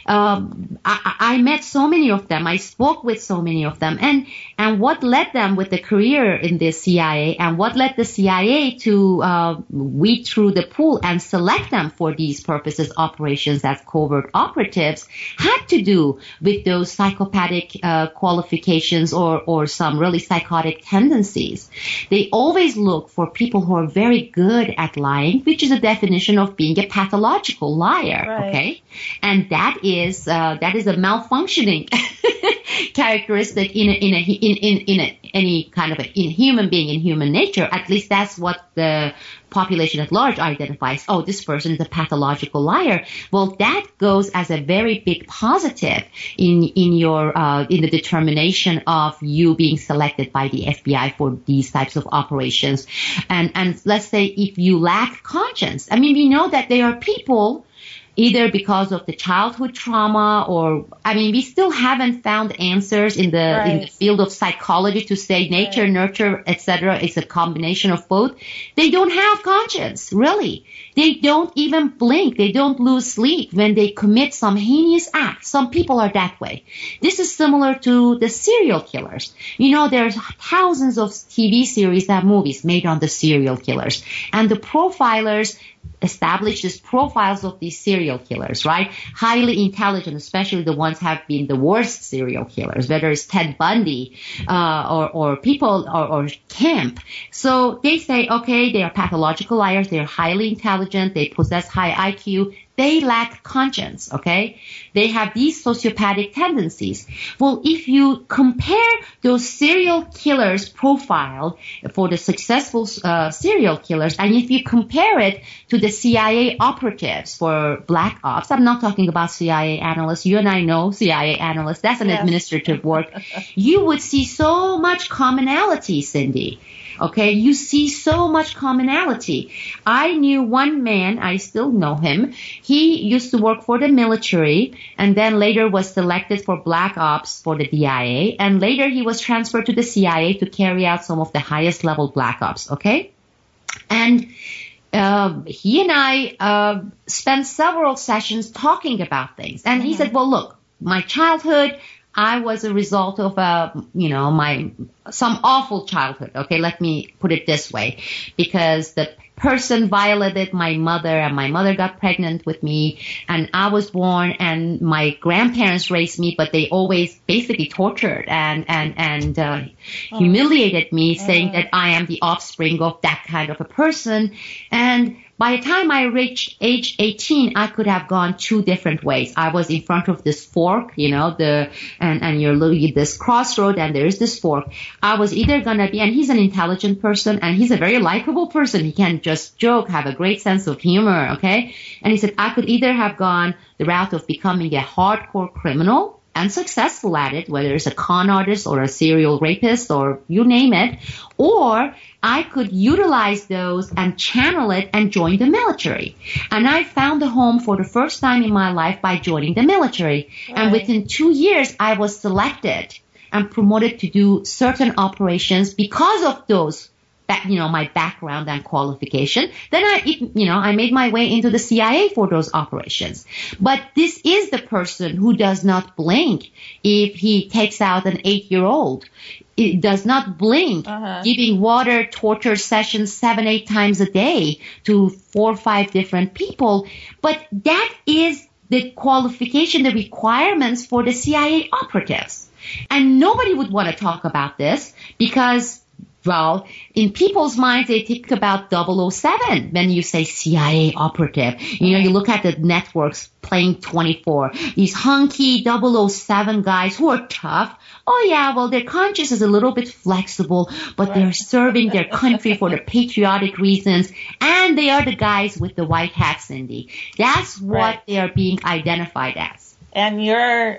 I met so many of them. I spoke with so many of them. And what led them with the career in the CIA, and what led the CIA to weed through the pool and select them for these purposes, operations as covert operatives, had to do with those psychopathic qualifications or some really psychotic tendencies. They always look for people who are very good at lying, which is a definition of being a pathological liar. Okay, and that is a malfunctioning characteristic in any kind of in human being, in human nature. At least that's what the population at large identifies. Oh, this person is a pathological liar. Well, that goes as a very big positive in the determination of you being selected by the FBI for these types of operations. And let's say if you lack conscience, I mean, we know that there are people, either because of the childhood trauma or, we still haven't found answers in the field of psychology to say nature, nurture, etc. It's a combination of both. They don't have conscience, really. They don't even blink. They don't lose sleep when they commit some heinous act. Some people are that way. This is similar to the serial killers. There's thousands of TV series and movies made on the serial killers. And the profilers establish these profiles of these serial killers, right? Highly intelligent, especially the ones have been the worst serial killers, whether it's Ted Bundy or people or Kemp. So they say, okay, they are pathological liars, they are highly intelligent, they possess high IQ, they lack conscience, okay? They have these sociopathic tendencies. Well, if you compare those serial killers' profile for the successful serial killers, and if you compare it to the CIA operatives for black ops, I'm not talking about CIA analysts. You and I know CIA analysts. That's an administrative work. You would see so much commonality, Cindy. Okay, you see so much commonality. I knew one man, I still know him. He used to work for the military and then later was selected for black ops for the DIA, and later he was transferred to the CIA to carry out some of the highest level black ops, okay? And he and I spent several sessions talking about things. And he said, well, look, my childhood, I was a result of some awful childhood. Okay, let me put it this way, because the person violated my mother and my mother got pregnant with me and I was born and my grandparents raised me, but they always basically tortured and humiliated me, saying that I am the offspring of that kind of a person. And by the time I reached age 18, I could have gone two different ways. I was in front of this fork, and you're looking at this crossroad and there is this fork. I was either going to be, and he's an intelligent person and he's a very likable person. He can just joke, have a great sense of humor, okay? And he said, I could either have gone the route of becoming a hardcore criminal and successful at it, whether it's a con artist or a serial rapist or you name it, or I could utilize those and channel it and join the military. And I found a home for the first time in my life by joining the military. Right. And within 2 years, I was selected and promoted to do certain operations because of those, my background and qualification. Then I made my way into the CIA for those operations. But this is the person who does not blink if he takes out an 8-year-old. It does not blink, giving water torture sessions 7-8 times a day to 4 or 5 different people. But that is the qualification, the requirements for the CIA operatives. And nobody would want to talk about this because, well, in people's minds, they think about 007 when you say CIA operative. You look at the networks playing 24, these hunky 007 guys who are tough. Oh, yeah, well, their conscience is a little bit flexible, but they're serving their country for the patriotic reasons, and they are the guys with the white hats, Cindy. That's what they are being identified as. And your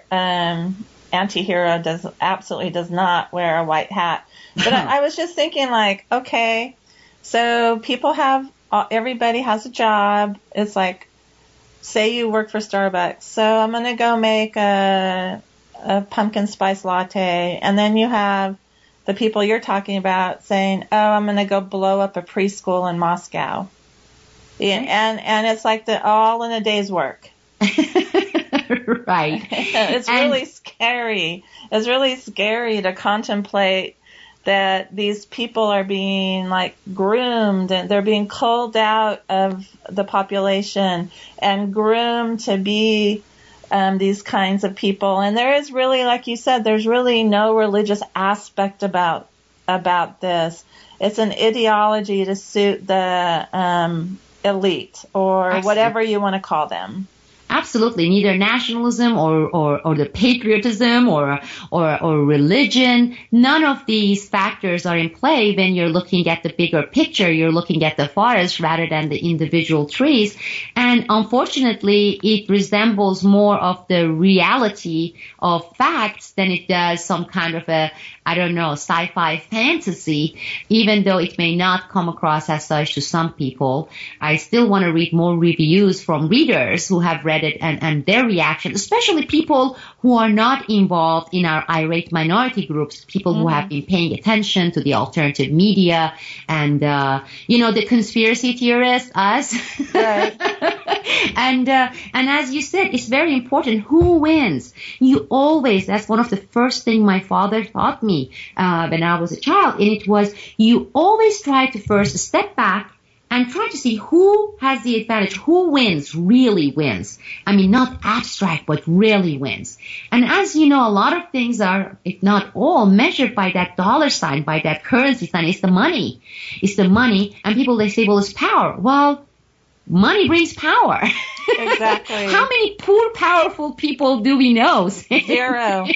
anti-hero absolutely does not wear a white hat. But I was just thinking, like, okay, so everybody has a job. It's like, say you work for Starbucks. So I'm going to go make a pumpkin spice latte. And then you have the people you're talking about saying, oh, I'm going to go blow up a preschool in Moscow. And it's like all in a day's work. Right. It's really scary. It's really scary to contemplate that these people are being like groomed and they're being culled out of the population and groomed to be these kinds of people. And there is really, like you said, there's really no religious aspect about this. It's an ideology to suit the elite or whatever you want to call them. Absolutely. Neither nationalism or the patriotism or religion. None of these factors are in play when you're looking at the bigger picture. You're looking at the forest rather than the individual trees. And unfortunately, it resembles more of the reality of facts than it does some kind of sci-fi fantasy, even though it may not come across as such to some people. I still want to read more reviews from readers who have read it and their reaction, especially people who are not involved in our irate minority groups, people who have been paying attention to the alternative media and, the conspiracy theorists, us. Right. And as you said, it's very important who wins. That's one of the first things my father taught me when I was a child, and it was you always try to first step back and try to see who has the advantage, who really wins. I mean, not abstract, but really wins. And as you know, a lot of things are, if not all, measured by that dollar sign, by that currency sign. It's the money. And people, they say, well, it's power. Well, money brings power. Exactly. How many poor, powerful people do we know? 0.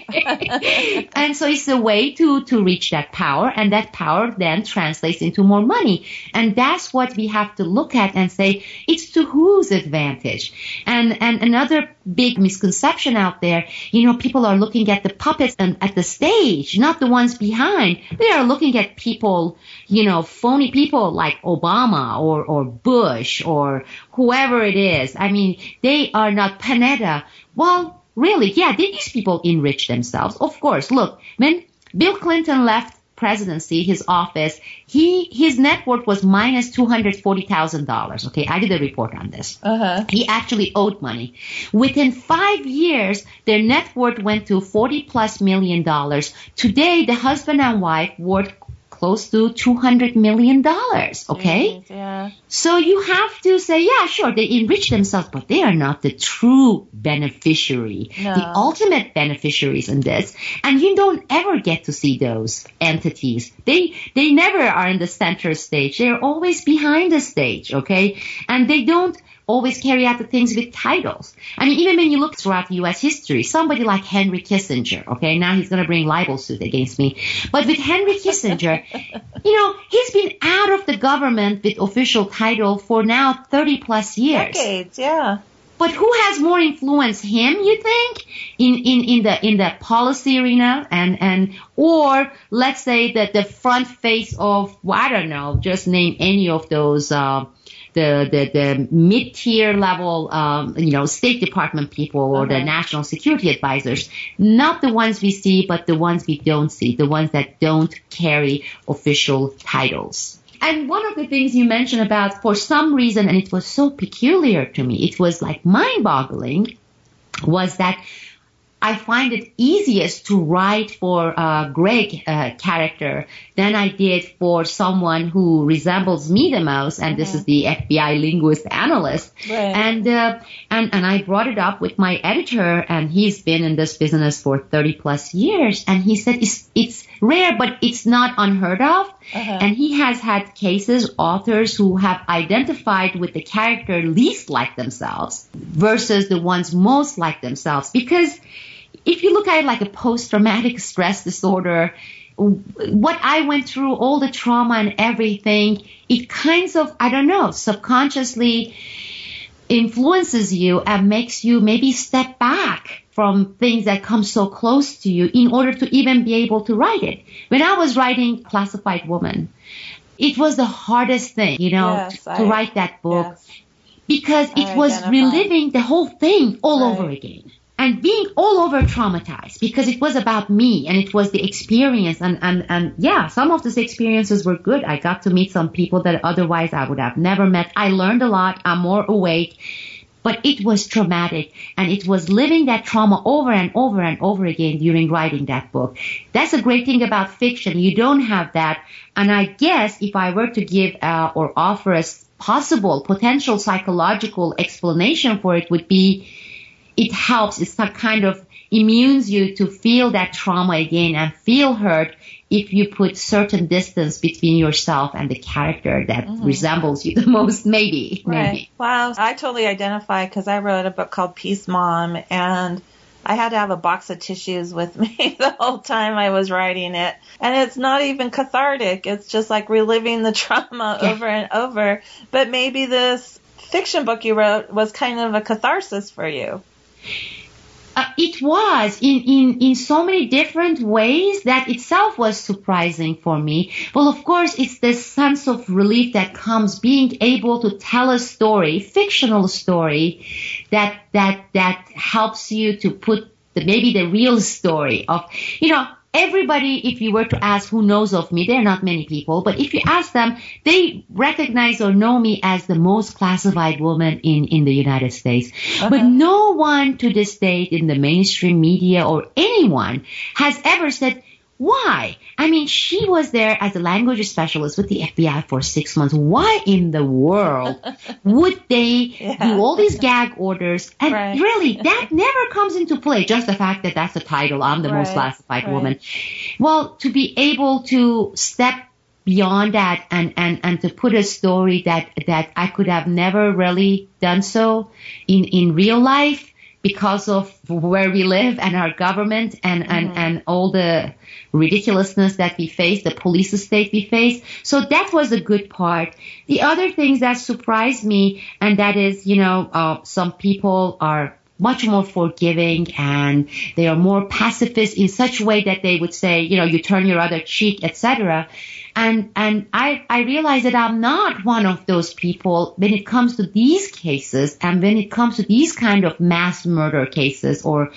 And so it's a way to reach that power, and that power then translates into more money. And that's what we have to look at and say, it's to whose advantage? And another big misconception out there, people are looking at the puppets and at the stage, not the ones behind. They are looking at people, phony people like Obama or Bush or whoever it is. I mean, they are not Panetta. Well, really, yeah, these people enrich themselves. Of course, look, when Bill Clinton left presidency, his office, his net worth was minus $240,000. Okay, I did a report on this. He actually owed money. Within 5 years, their net worth went to $40+ million. Today, the husband and wife worth close to $200 million, okay? Yeah. So you have to say, yeah, sure, they enrich themselves, but they are not the true beneficiary, the ultimate beneficiaries in this. And you don't ever get to see those entities. They never are in the center stage. They're always behind the stage, okay? And they don't always carry out the things with titles. I mean, even when you look throughout U.S. history, somebody like Henry Kissinger, okay, now he's going to bring libel suit against me. But with Henry Kissinger, he's been out of the government with official title for now 30+ years. Decades, yeah. But who has more influence, him, you think, in the policy arena or let's say that the front face of, I don't know, just name any of those, the mid-tier level, State Department people or the national security advisors, not the ones we see, but the ones we don't see, the ones that don't carry official titles. And one of the things you mentioned about, for some reason, and it was so peculiar to me, it was like mind-boggling, was that I find it easiest to write for Greg character than I did for someone who resembles me the most, and this is the FBI linguist analyst. Right. And I brought it up with my editor, and he's been in this business for 30 plus years, and he said it's rare, but it's not unheard of. And he has had cases, authors who have identified with the character least like themselves versus the ones most like themselves. Because if you look at it like a post-traumatic stress disorder, what I went through, all the trauma and everything, it kinds of, I don't know, subconsciously influences you and makes you maybe step back from things that come so close to you in order to even be able to write it. When I was writing Classified Woman, it was the hardest thing, to write that book because it was reliving the whole thing all over again. And being all over traumatized because it was about me and it was the experience. And yeah, some of those experiences were good. I got to meet some people that otherwise I would have never met. I learned a lot. I'm more awake. But it was traumatic. And it was living that trauma over and over and over again during writing that book. That's a great thing about fiction. You don't have that. And I guess if I were to give or offer a possible potential psychological explanation for it would be, it helps, it's not kind of immunes you to feel that trauma again and feel hurt if you put certain distance between yourself and the character that resembles you the most, maybe. Wow. I totally identify because I wrote a book called Peace Mom, and I had to have a box of tissues with me the whole time I was writing it. And it's not even cathartic. It's just like reliving the trauma over and over. But maybe this fiction book you wrote was kind of a catharsis for you. It was in so many different ways that itself was surprising for me. Well, of course, it's this sense of relief that comes being able to tell a story, fictional story, that helps you to put maybe the real story of, everybody, if you were to ask who knows of me, there are not many people, but if you ask them, they recognize or know me as the most classified woman in the United States. But no one to this date in the mainstream media or anyone has ever said, why? I mean, she was there as a language specialist with the FBI for 6 months. Why in the world would they do all these gag orders? And really, that never comes into play. Just the fact that that's the title, I'm the most classified woman. Well, to be able to step beyond that and to put a story that I could have never really done so in real life because of where we live and our government and all the ridiculousness that we face, the police state we face. So that was a good part. The other things that surprised me, and that is, some people are much more forgiving and they are more pacifist in such a way that they would say, you turn your other cheek, etc. And I realize that I'm not one of those people when it comes to these cases and when it comes to these kind of mass murder cases or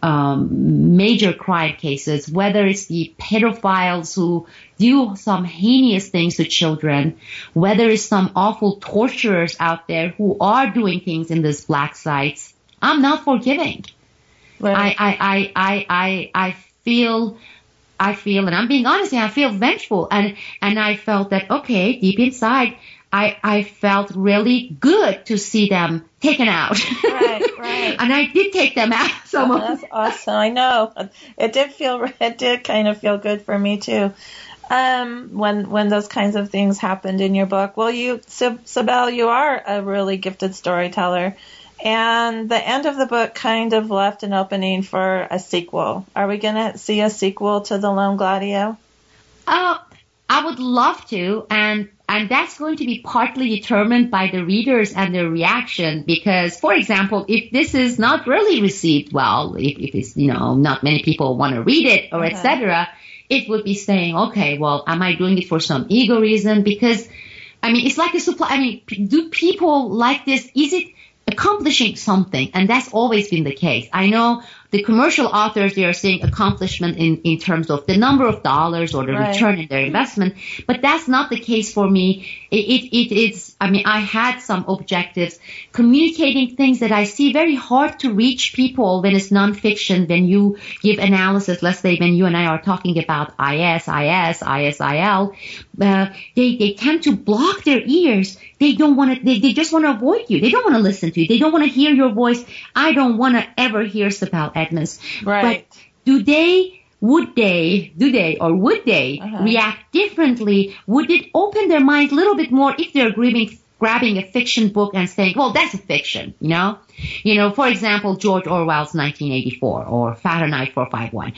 major crime cases, whether it's the pedophiles who do some heinous things to children, whether it's some awful torturers out there who are doing things in these black sites. I'm not forgiving. Right. I feel, and I'm being honest, I feel vengeful. And I felt that, okay, deep inside, I felt really good to see them taken out. Right. And I did take them out. That's awesome. I know. It did kind of feel good for me too. When those kinds of things happened in your book. Well, Sibel, you are a really gifted storyteller. And the end of the book kind of left an opening for a sequel. Are we going to see a sequel to The Lone Gladio? I would love to, and that's going to be partly determined by the readers and their reaction. Because, for example, if this is not really received well, if it's not many people want to read it or etc., it would be saying, okay, well, am I doing it for some ego reason? Because I mean, it's like a supply. I mean, do people like this? Is it accomplishing something? And that's always been the case. I know the commercial authors, they are saying accomplishment in terms of the number of dollars or the return in their investment, but that's not the case for me. It's, I mean, I had some objectives, communicating things that I see very hard to reach people when it's nonfiction, when you give analysis, let's say when you and I are talking about ISIL, they tend to block their ears. They don't want to, they just want to avoid you. They don't want to listen to you. They don't want to hear your voice. I don't want to ever hear Sibel Edmonds. Right. But would they react differently? Would it open their minds a little bit more if they're grabbing a fiction book and saying, well, that's a fiction, you know? You know, for example, George Orwell's 1984 or Fahrenheit 451.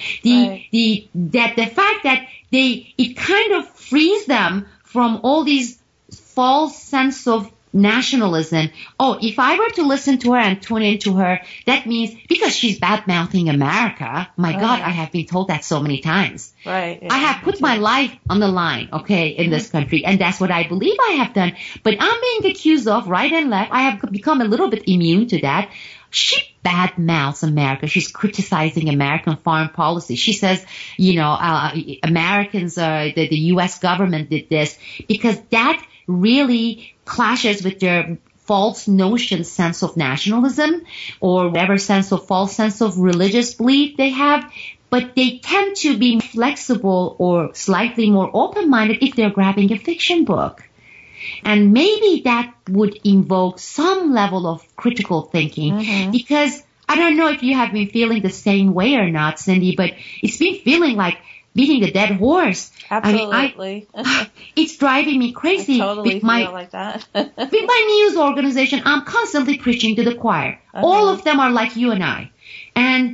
The fact that it kind of frees them from all these false sense of nationalism. Oh, if I were to listen to her and tune into her, that means because she's bad-mouthing America. My God, I have been told that so many times. Right. Yeah, I have put my life on the line, okay, in this country, and that's what I believe I have done. But I'm being accused of right and left. I have become a little bit immune to that. She bad-mouths America. She's criticizing American foreign policy. She says, you know, Americans, the U.S. government did this because that really clashes with their false notion, sense of nationalism, or whatever false sense of religious belief they have. But they tend to be flexible or slightly more open-minded if they're grabbing a fiction book. And maybe that would invoke some level of critical thinking, because I don't know if you have been feeling the same way or not, Cindy, but it's been feeling like beating a dead horse. Absolutely. I mean, it's driving me crazy. I totally feel like that. With my news organization, I'm constantly preaching to the choir. All of them are like you and I. And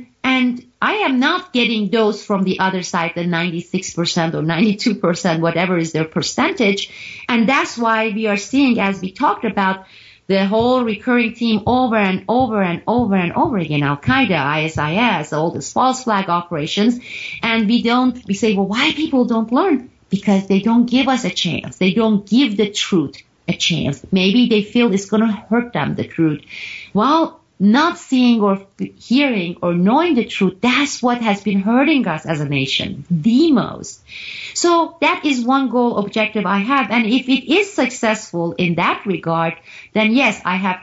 I am not getting those from the other side, the 96% or 92%, whatever is their percentage. And that's why we are seeing, as we talked about, the whole recurring theme over and over and over and over again, Al-Qaeda, ISIS, all these false flag operations. And we say, well, why people don't learn? Because they don't give us a chance. They don't give the truth a chance. Maybe they feel it's going to hurt them, the truth. Well, not seeing or hearing or knowing the truth, that's what has been hurting us as a nation the most. So that is one goal objective I have. And if it is successful in that regard, then yes,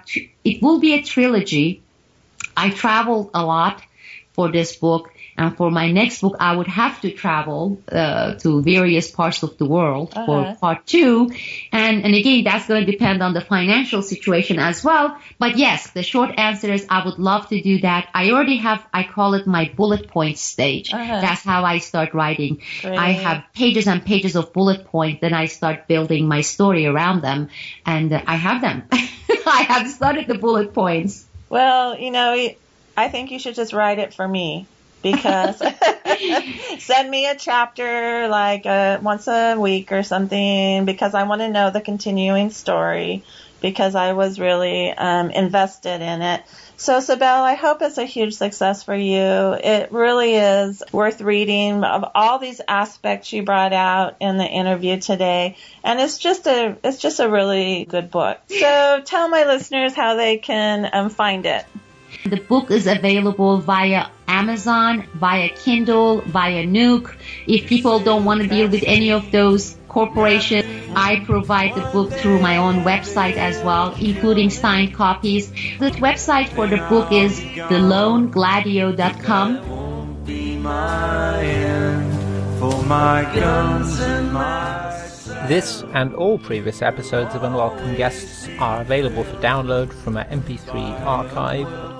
it will be a trilogy. I traveled a lot for this book. And for my next book, I would have to travel to various parts of the world for part 2. And again, that's going to depend on the financial situation as well. But yes, the short answer is I would love to do that. I call it my bullet point stage. That's how I start writing. Great. I have pages and pages of bullet points. Then I start building my story around them. And I have them. I have started the bullet points. Well, you know, I think you should just write it for me. Because send me a chapter like once a week or something, because I want to know the continuing story, because I was really invested in it. So, Sibel, I hope it's a huge success for you. It really is worth reading, of all these aspects you brought out in the interview today, and it's just a really good book. So, tell my listeners how they can find it. The book is available via Amazon, via Kindle, via Nook. If people don't want to deal with any of those corporations, I provide the book through my own website as well, including signed copies. The website for the book is thelonegladio.com. This and all previous episodes of Unwelcome Guests are available for download from our MP3 archive at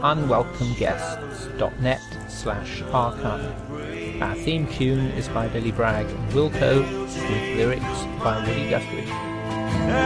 unwelcomeguests.net/archive. Our theme tune is by Billy Bragg and Wilco, with lyrics by Woody Guthrie.